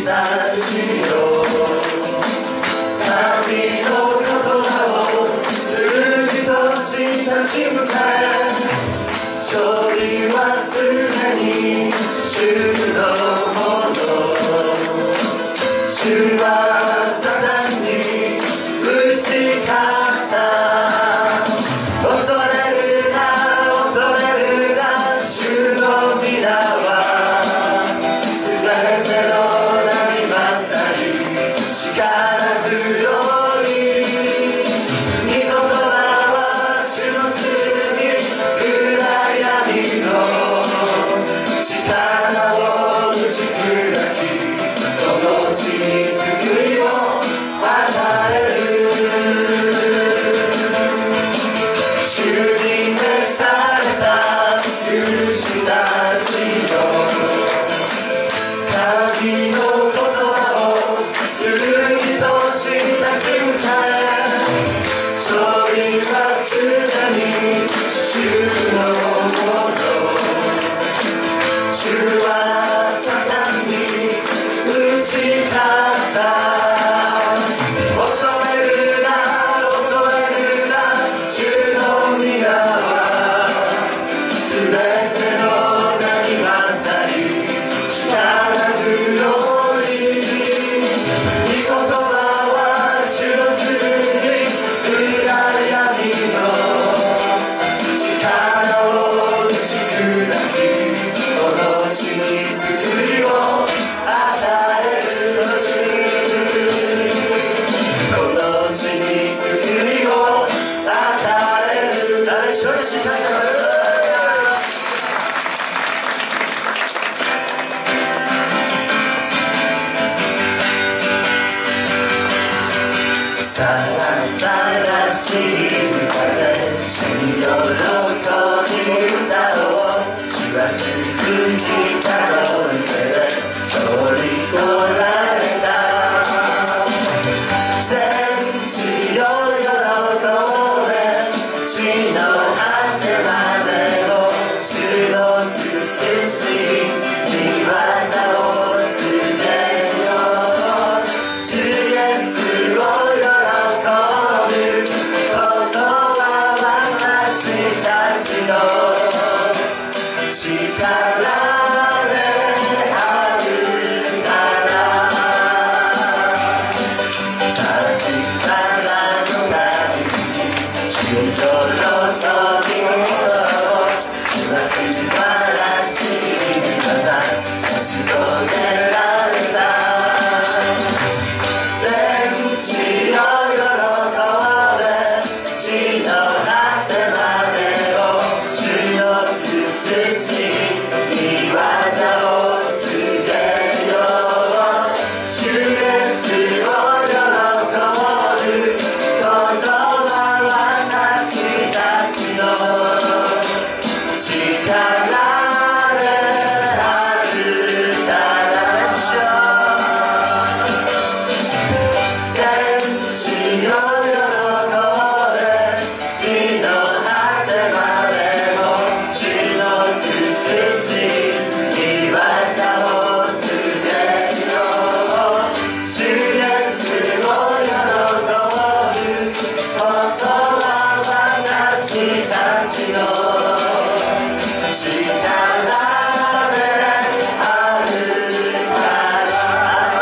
したしよ神の言葉を次としたち向かえ勝利はすでに主のもの主はサタンに打ち勝った恐れるな恐れるな主の皆は全ての波勝り力強い御言葉は主の剣暗闇の力を打ち砕きこの地に救いを与える主に召された許したちよ神の言葉を剣としたち向かえ勝利はすでに主のもの主はサタンに打ち勝った恐れるな恐れるな主の皆は全ての波勝り力強い御言葉は主の剣暗闇の力を打ち砕きこの地に救いを与えるこの地に救いを与える誰一人しかさあ新しい歌で主に喜び歌おう主は十字架の上で勝利取られた全地を喜べ地の果てまでも主の美しい御業を告げよう主イエスを喜ぶことは私たちの力であるからさあ力の中に主に喜びを主は素晴らしい技成し遂げられた全地を喜べ地の果てまでを主の美しい御業を告げよう主イエスを喜ぶことは私たちの力であるからでしょう全地を喜べ地の果てまでも主の美しい御業を告げよう主イエスを喜ぶことは私たちの力であるから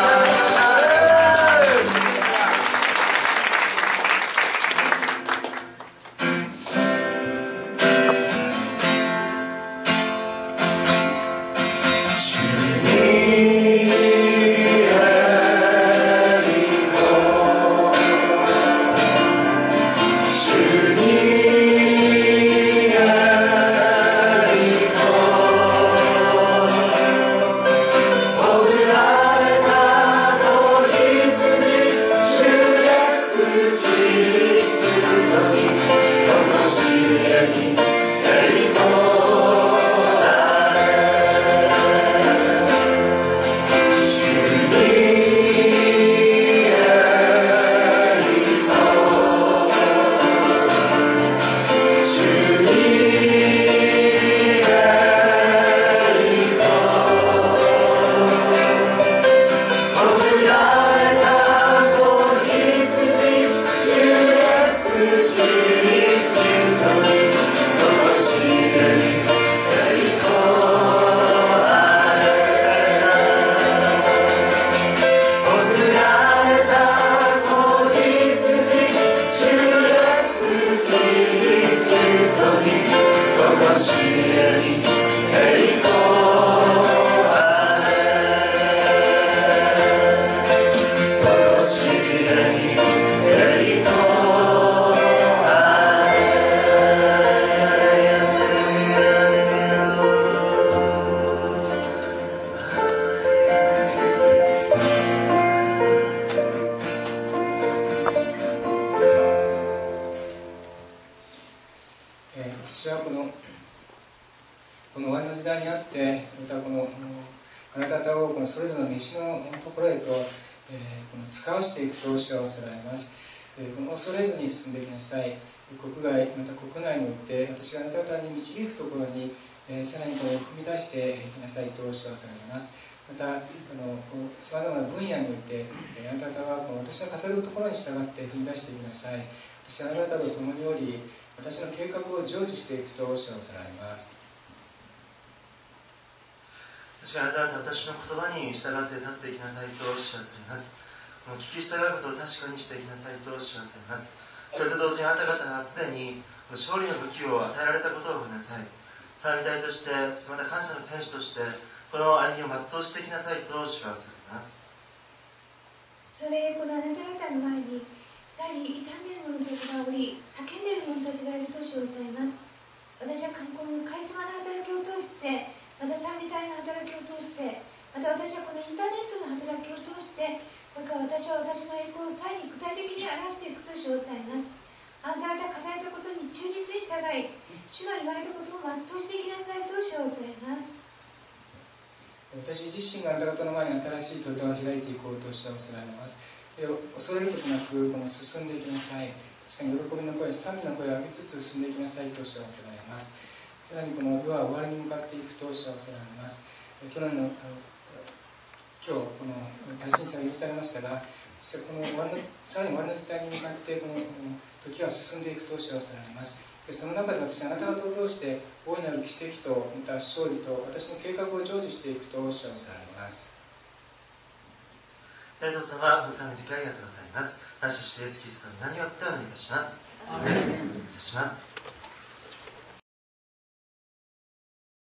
主に主にあり私はこの終わりの時代にあって、またあなた方をこのそれぞれの飯のところへと、使わしていくと主はおっしゃられます。恐れずに進んでいきなさい。国外、また国内において、私があなた方に導くところに、さらに踏み出していきなさいと主はおっしゃられます。また、さまざまな分野において、あなた方は私の語るところに従って踏み出していきなさい。私はあなた方と共におり、私の計画を成就していくと主はおっしゃられます。 私があなた方は私の言葉に従って立っていきなさいと主はされます。聞き従うことを確かにしていきなさいと主はされます。それと同時にあなた方はすでに勝利の武器を与えられたことを覚えなさい。賛美隊として、また感謝の選手として、この歩みを全うしていきなさいと主はされます。 それこのあなた方の前にさらに傷んでいる者たちがおり、叫んでいる者たちがいると主はございます。私はこのカリスマの働きを通して、また賛美隊の働きを通して、また私はこのインターネットの働きを通して、私は私の栄光をさらに具体的に表していくと主はございます。あなた方が語られたことに忠実に従い、主の言われたことを全うしていきなさいと主はございます。 私自身があなた方の前に新しい扉を開いていこうと主はおっしゃられます。恐れることなく進んでいきなさい。確かに喜びの声、賛美の声を上げつつ進んでいきなさいと主はおっしゃられます。さらにこの世は終わりに向かっていくと主はおっしゃられます。去年の今日この大震災が許されましたが、さらに終わりの時代に向かってこの時は進んでいくと主はおっしゃられます。でその中で私はあなた方を通して大いなる奇跡とまた勝利と私の計画を成就していくと主はおっしゃられます。 どう様、ご賛美的ありがとうございます。私たちイエスキリストの皆によってお願いいたします。お願いします。